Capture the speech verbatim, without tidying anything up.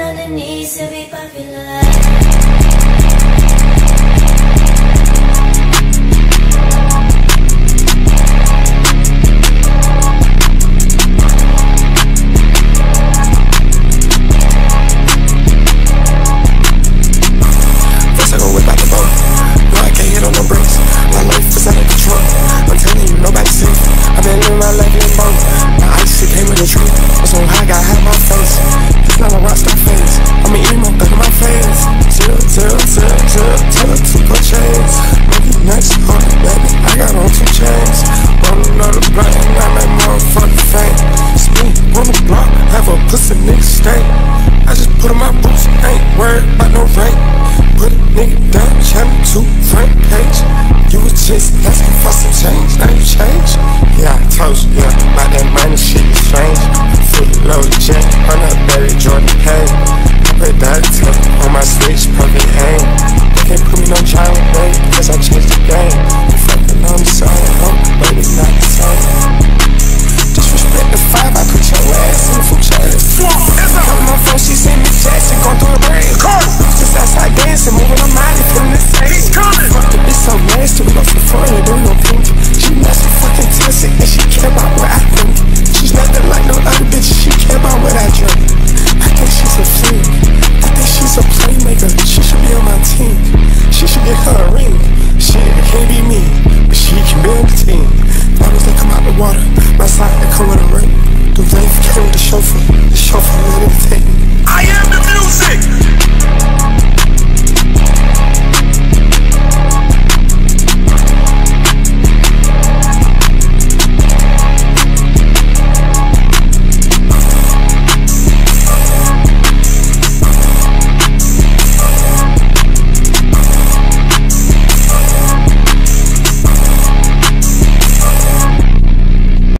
on the knees to be popular. I just put on my boots, ain't worried about no rank. Put a nigga down, channel two, front page. You was just asking for some change, now you change. Yeah, I told you, yeah, about that money.